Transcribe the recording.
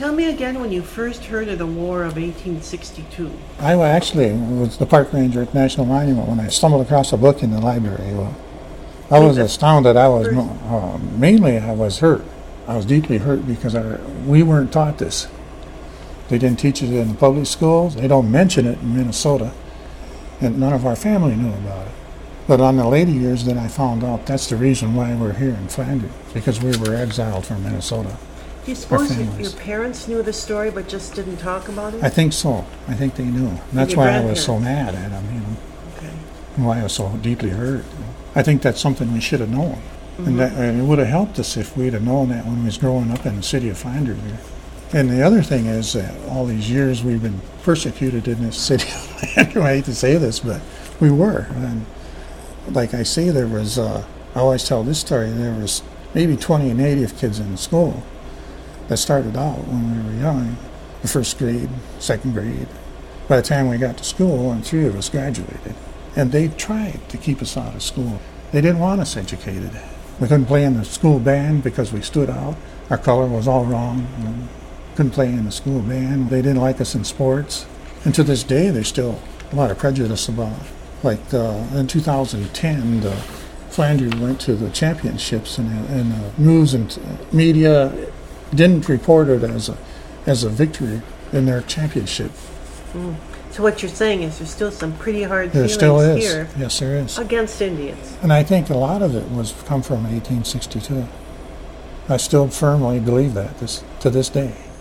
Tell me again when you first heard of the War of 1862. I actually was the park ranger at National Monument when I stumbled across a book in the library. Well, I was astounded. Mainly I was hurt. I was deeply hurt because we weren't taught this. They didn't teach it in the public schools. They don't mention it in Minnesota. And none of our family knew about it. But on the later years, then I found out that's the reason why we're here in Flanders, because we were exiled from Minnesota. Do you suppose your parents knew the story but just didn't talk about it? I think so. I think they knew. And that's why I was so mad at them, Okay. And why I was so deeply hurt. I think that's something we should have known. Mm-hmm. And it would have helped us if we'd have known that when we was growing up in the city of Flanders here. And the other thing is that all these years we've been persecuted in this city of Flanders. I hate to say this, but we were. And like I say, there was, I always tell this story, there was maybe 20 native kids in school that started out when we were young, the first grade, second grade. By the time we got to school, and 3 of us graduated. And they tried to keep us out of school. They didn't want us educated. We couldn't play in the school band because we stood out. Our color was all wrong. Couldn't play in the school band. They didn't like us in sports. And to this day, there's still a lot of prejudice about it. Like in 2010, Flanders went to the championships, and the news and media didn't report it as a victory in their championship. Mm. So what you're saying is there's still some pretty hard feelings here. There still is. Yes, there is. Against Indians. And I think a lot of it come from 1862. I still firmly believe that to this day.